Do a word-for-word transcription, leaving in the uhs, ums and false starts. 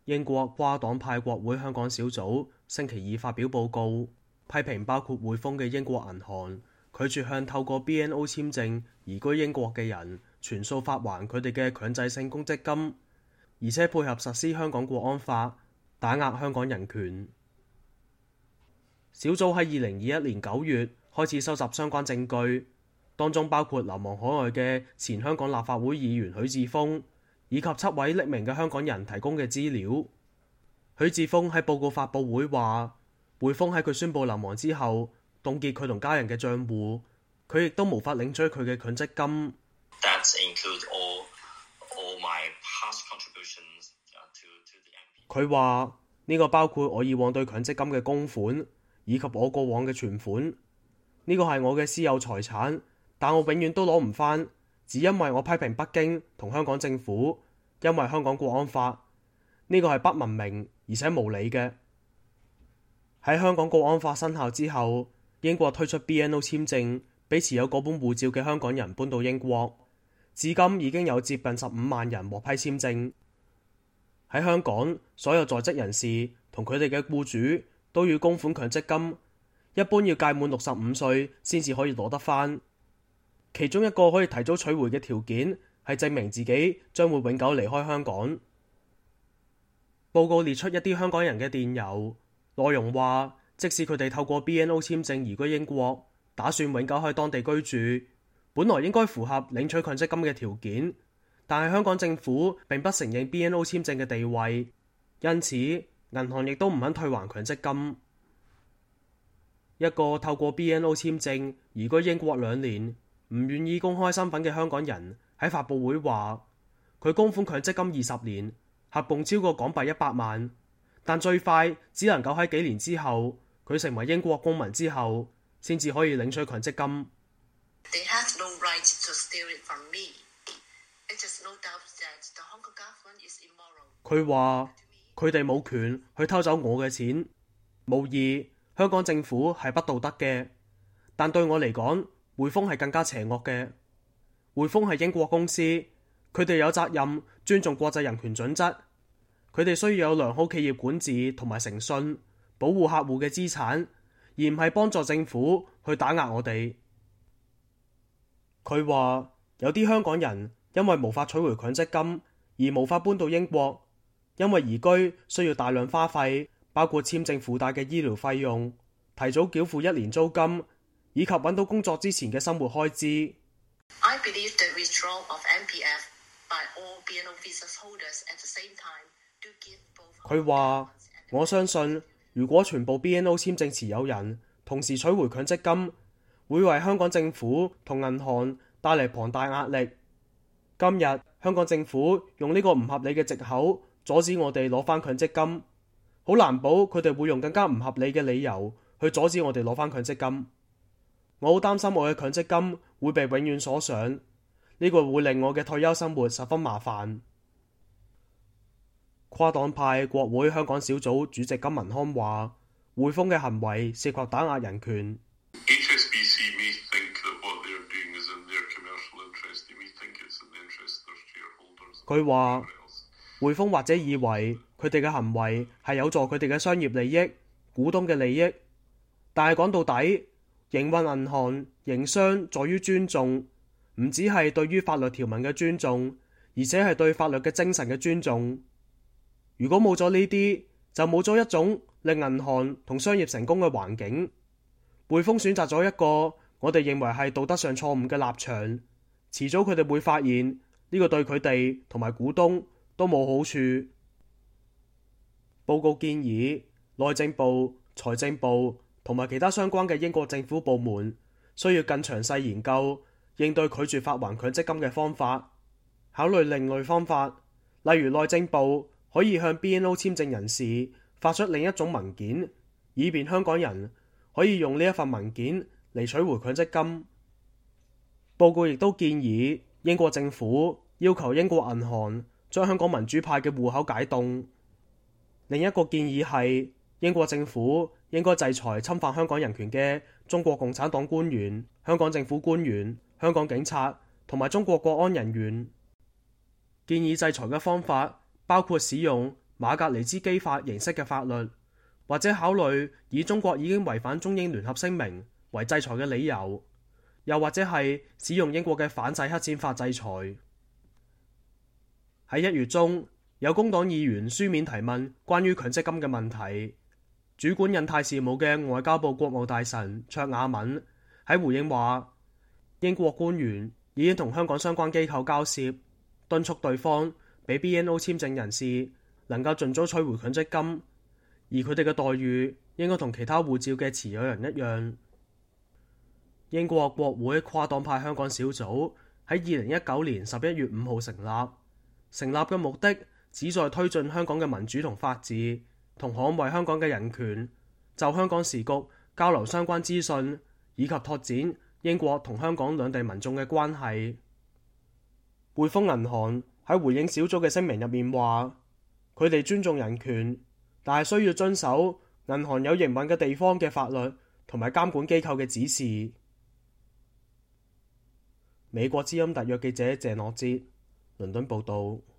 英國跨黨派國會香港小組星期二發表報告，批評包括匯豐嘅英國銀行拒絕向透過 B N O 簽證移居英國嘅人全數發還佢哋嘅強制性公積金，而且配合實施香港國安法，打壓香港人權。小組喺二零二一年九月開始收集相關證據，當中包括流亡海外嘅前香港立法會議員許智峰，以及七位匿名嘅香港人提供嘅資料。許智峰喺報告發佈會話，匯豐喺佢宣布流亡之後，凍結佢同家人嘅帳戶，佢亦都無法領取佢嘅強積金。佢話呢個包括我以往對強積金嘅供款，以及我過往嘅存款。呢個係我嘅私有財產，但我永遠都攞唔返，只因為我批評北京同香港政府，因為香港國安法。呢個係不文明而且無理嘅。喺香港國安法生效之後，英國推出 B N O 簽證，俾持有嗰本護照嘅香港人搬到英國。至今已經有接近十五萬人獲批簽證。喺香港，所有在職人士同佢哋嘅僱主都要供款強積金，一般要屆滿六十五歲先至可以攞得返。其中一個可以提早取回嘅條件係證明自己將會永久離開香港。報告列出一啲香港人嘅電郵，內容話即使佢哋透過 B N O 簽證移居英國，打算永久喺當地居住，本來應該符合領取強積金嘅條件，但係香港政府並不承認 B N O 簽證嘅地位，因此銀行亦都唔肯退還強積金。一個透過 B N O 簽證移居英國兩年，唔願意公開身份嘅香港人喺發佈會話，佢供款強積金二十年，合共超過港幣一百萬，但最快只能夠喺幾年之後，佢成為英國公民之後，先至可以領取強積金。佢話佢哋冇權去偷走我嘅錢，無疑香港政府係不道德嘅，但對我嚟講，匯豐係更加邪惡嘅。匯豐係英國公司，佢哋有責任尊重國際人權準則，佢哋需要有良好企業管治同埋誠信，保護客戶嘅資產，而唔係幫助政府去打壓我哋。佢話有啲香港人因為無法取回強積金而無法搬到英國，因為移居需要大量花費，包括簽證附帶嘅醫療費用、提早繳付一年租金，以及揾到工作之前嘅生活開支。I believe the withdrawal of M P F by all B N O visa holders at the same time to give both。佢話：我相信，如果全部 B N O 簽證持有人同時取回強積金，會為香港政府同銀行帶嚟龐大壓力。今日香港政府用呢個唔合理嘅藉口阻止我哋攞返強積金，好難保佢哋會用更加唔合理嘅理由去阻止我哋攞返強積金。我好擔心我嘅強積金會被永遠鎖上，呢個會令我嘅退休生活十分麻煩。跨黨派國會香港小組主席金文康話，匯豐嘅行為涉及打壓人權。佢話匯豐或者以為佢哋嘅行為係有助佢哋嘅商業利益、股東嘅利益，但係講到底，營運銀行、營商在於尊重，唔只係對於法律條文嘅尊重，而且係對法律嘅精神嘅尊重。如果冇咗呢啲，就冇咗一種令銀行同商業成功嘅環境。匯豐選擇咗一個我哋認為係道德上錯誤嘅立場，遲早佢哋會發現呢個對佢哋同埋股東都冇好處。報告建議內政部、財政部同埋其他相關嘅英國政府部門需要更詳細研究應對拒絕發還強積金嘅方法，考慮另類方法，例如內政部可以向 B N O 簽證人士發出另一種文件，以便香港人可以用呢一份文件嚟取回強積金。報告亦都建議英國政府要求英國銀行將香港民主派嘅戶口解凍。另一個建議係英國政府應該制裁侵犯香港人權嘅中國共產黨官員、香港政府官員、香港警察同埋中國國安人員。建議制裁嘅方法包括使用馬格尼茲基法形式嘅法律，或者考慮以中國已經違反中英聯合聲明為制裁嘅理由，又或者係使用英國嘅反洗黑錢法制裁。喺一月中，有工黨議員書面提問關於強積金嘅問題，主管印太事務嘅外交部國務大臣卓雅敏喺回應話，英國官員已經同香港相關機構交涉，敦促對方俾 B N O 簽證人士能夠盡早取回強積金，而佢哋嘅待遇應該同其他護照嘅持有人一樣。英國國會跨黨派香港小組喺二零一九年十一月五號成立，成立嘅目的旨在推進香港嘅民主同法治，同捍衛香港嘅人權，就香港時局交流相關資訊，以及拓展英國同香港兩地民眾嘅關係。匯豐銀行喺回應小組嘅聲明入面話，佢哋尊重人權，但係需要遵守銀行有營運嘅地方嘅法律同埋監管機構嘅指示。美國之音特約記者謝諾哲，倫敦報道。